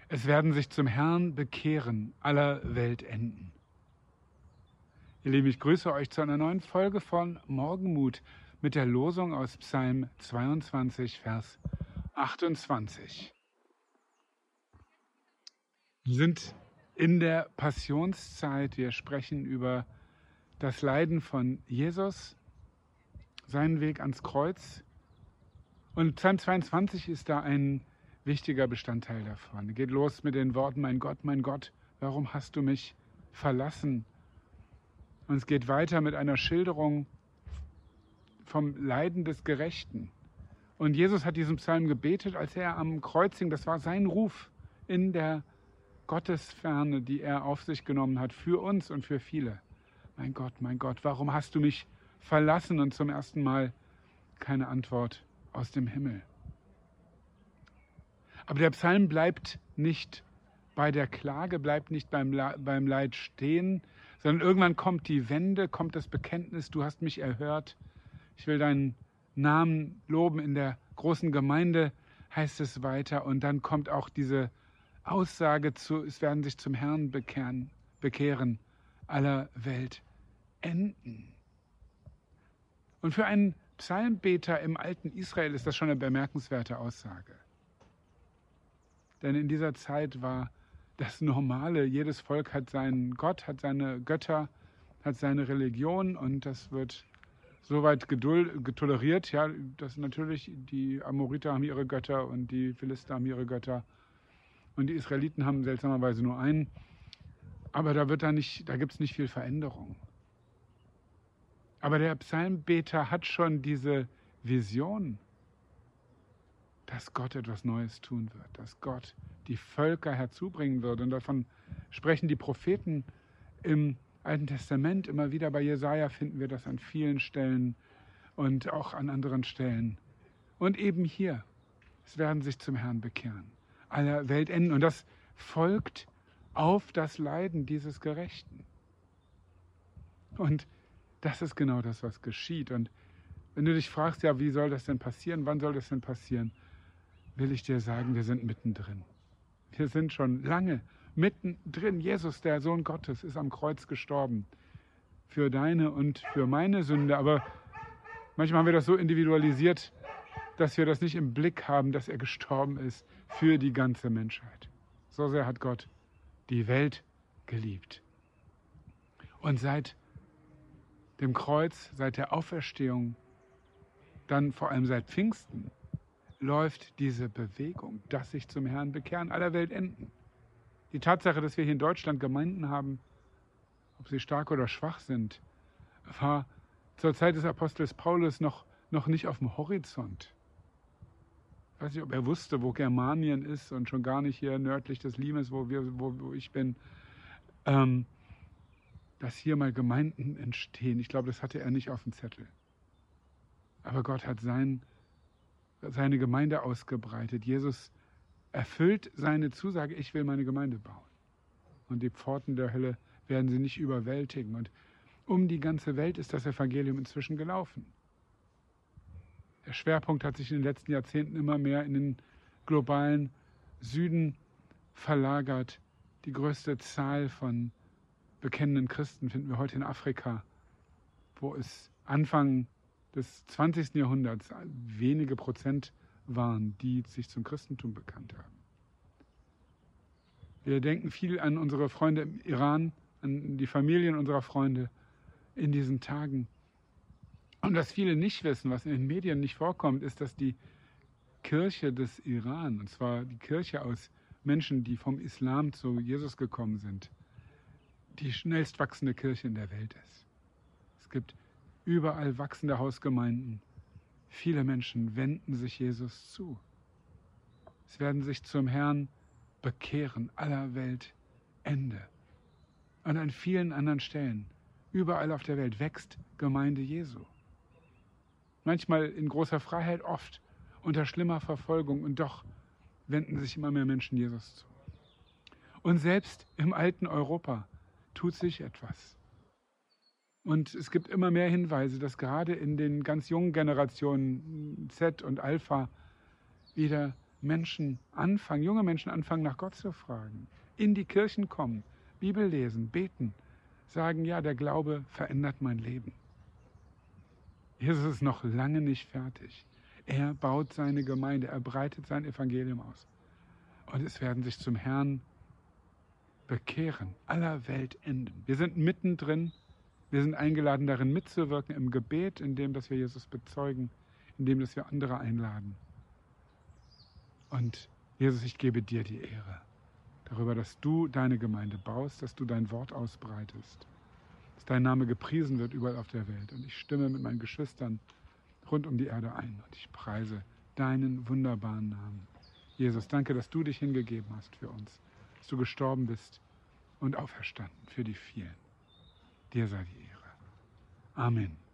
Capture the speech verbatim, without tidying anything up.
Es werden sich zum Herrn bekehren, aller Weltenden. Ihr Lieben, ich grüße euch zu einer neuen Folge von Morgenmut mit der Losung aus Psalm zweiundzwanzig, Vers achtundzwanzig. Wir sind in der Passionszeit. Wir sprechen über das Leiden von Jesus, seinen Weg ans Kreuz. Und Psalm zweiundzwanzig ist da ein wichtiger Bestandteil davon. Geht los mit den Worten: Mein Gott, mein Gott, warum hast du mich verlassen? Und es geht weiter mit einer Schilderung vom Leiden des Gerechten. Und Jesus hat diesen Psalm gebetet, als er am Kreuz hing. Das war sein Ruf in der Gottesferne, die er auf sich genommen hat, für uns und für viele. Mein Gott, mein Gott, warum hast du mich verlassen? Und zum ersten Mal keine Antwort aus dem Himmel. Aber der Psalm bleibt nicht bei der Klage, bleibt nicht beim, beim Leid stehen, sondern irgendwann kommt die Wende, kommt das Bekenntnis: Du hast mich erhört. Ich will deinen Namen loben. In der großen Gemeinde heißt es weiter. Und dann kommt auch diese Aussage zu: Es werden sich zum Herrn bekehren, bekehren aller Welt enden. Und für einen Psalmbeter im alten Israel ist das schon eine bemerkenswerte Aussage. Denn in dieser Zeit war das Normale, jedes Volk hat seinen Gott, hat seine Götter, hat seine Religion, und das wird soweit getoleriert, ja, dass natürlich die Amoriter haben ihre Götter und die Philister haben ihre Götter und die Israeliten haben seltsamerweise nur einen. Aber da wird da nicht, da gibt es nicht viel Veränderung. Aber der Psalmbeter hat schon diese Vision, dass Gott etwas Neues tun wird, dass Gott die Völker herzubringen wird. Und davon sprechen die Propheten im Alten Testament immer wieder. Bei Jesaja finden wir das an vielen Stellen und auch an anderen Stellen. Und eben hier, es werden sich zum Herrn bekehren, aller Weltenden. Und das folgt auf das Leiden dieses Gerechten. Und das ist genau das, was geschieht. Und wenn du dich fragst, ja, wie soll das denn passieren? Wann soll das denn passieren? Will ich dir sagen, wir sind mittendrin. Wir sind schon lange mittendrin. Jesus, der Sohn Gottes, ist am Kreuz gestorben. Für deine und für meine Sünde. Aber manchmal haben wir das so individualisiert, dass wir das nicht im Blick haben, dass er gestorben ist für die ganze Menschheit. So sehr hat Gott die Welt geliebt. Und seit dem Kreuz, seit der Auferstehung, dann vor allem seit Pfingsten, läuft diese Bewegung, dass sich zum Herrn bekehren, aller Weltenden. Die Tatsache, dass wir hier in Deutschland Gemeinden haben, ob sie stark oder schwach sind, war zur Zeit des Apostels Paulus noch, noch nicht auf dem Horizont. Ich weiß nicht, ob er wusste, wo Germanien ist, und schon gar nicht hier nördlich des Limes, wo, wir, wo, wo ich bin, ähm, dass hier mal Gemeinden entstehen. Ich glaube, das hatte er nicht auf dem Zettel. Aber Gott hat sein seine Gemeinde ausgebreitet. Jesus erfüllt seine Zusage: Ich will meine Gemeinde bauen. Und die Pforten der Hölle werden sie nicht überwältigen. Und um die ganze Welt ist das Evangelium inzwischen gelaufen. Der Schwerpunkt hat sich in den letzten Jahrzehnten immer mehr in den globalen Süden verlagert. Die größte Zahl von bekennenden Christen finden wir heute in Afrika, wo es Anfang des zwanzigsten Jahrhunderts wenige Prozent waren, die sich zum Christentum bekannt haben. Wir denken viel an unsere Freunde im Iran, an die Familien unserer Freunde in diesen Tagen. Und was viele nicht wissen, was in den Medien nicht vorkommt, ist, dass die Kirche des Iran, und zwar die Kirche aus Menschen, die vom Islam zu Jesus gekommen sind, die schnellst wachsende Kirche in der Welt ist. Es gibt überall wachsende Hausgemeinden. Viele Menschen wenden sich Jesus zu. Es werden sich zum Herrn bekehren, aller Welt Ende. Und an vielen anderen Stellen, überall auf der Welt, wächst Gemeinde Jesu. Manchmal in großer Freiheit, oft unter schlimmer Verfolgung, und doch wenden sich immer mehr Menschen Jesus zu. Und selbst im alten Europa tut sich etwas. Und es gibt immer mehr Hinweise, dass gerade in den ganz jungen Generationen Z und Alpha wieder Menschen anfangen, junge Menschen anfangen, nach Gott zu fragen, in die Kirchen kommen, Bibel lesen, beten, sagen, ja, der Glaube verändert mein Leben. Jesus ist noch lange nicht fertig. Er baut seine Gemeinde, er breitet sein Evangelium aus. Und es werden sich zum Herrn bekehren, aller Welt enden. Wir sind mittendrin, wir sind eingeladen, darin mitzuwirken, im Gebet, indem dass wir Jesus bezeugen, indem dass wir andere einladen. Und Jesus, ich gebe dir die Ehre darüber, dass du deine Gemeinde baust, dass du dein Wort ausbreitest, dass dein Name gepriesen wird überall auf der Welt. Und ich stimme mit meinen Geschwistern rund um die Erde ein und ich preise deinen wunderbaren Namen. Jesus, danke, dass du dich hingegeben hast für uns, dass du gestorben bist und auferstanden für die vielen. Dir sei die Ehre. Amen.